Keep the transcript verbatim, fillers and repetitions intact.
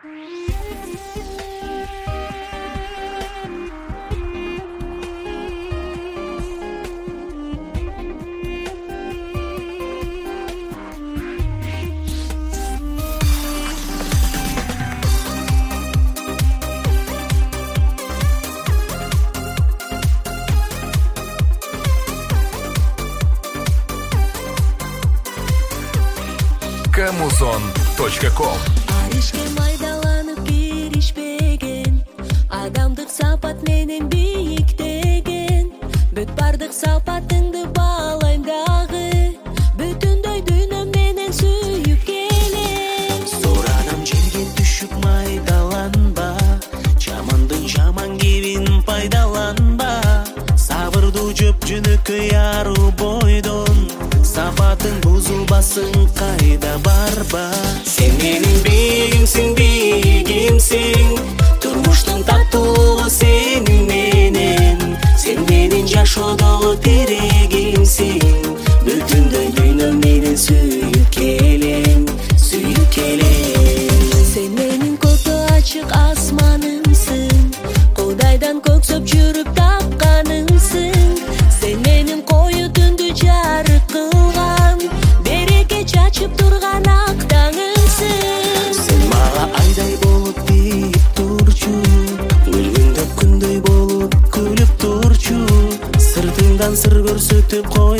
камузон точка ком. Аришке майдаланып киришпеген, адамдык сапат менен бийиктеген. Бүт бардык сапатыңды баалайм дагы, бүтүндөй дүйнөм менен сүйүп келем. Соранам жерге түшүп майдаланба, жамандын жаман кебин пайдаланба. Сабырды жөп жөнөкөй ару бойдон, сапатың бузулбасын кайда барба. Сен менин бийигимсиң, бийигимсиң, турмуштун таттуулугу сенин менен. Сен менин жашоодогу тирегимсиң, бүтүндөй дүйнөм менен сүйүп келем, сүйүп келем. Сен менин көккө ачык асманымсың, Кудайдан көксөп жүрүп тапканымсың. Сен менин кою түндү жарык кылган, береке чачып турган ак таңымсың. Сен мага айдай болуп тийип турчу, өлгөндө күндөй болуп күлүп турчу. Сыртыңдан сыр көрсөтүп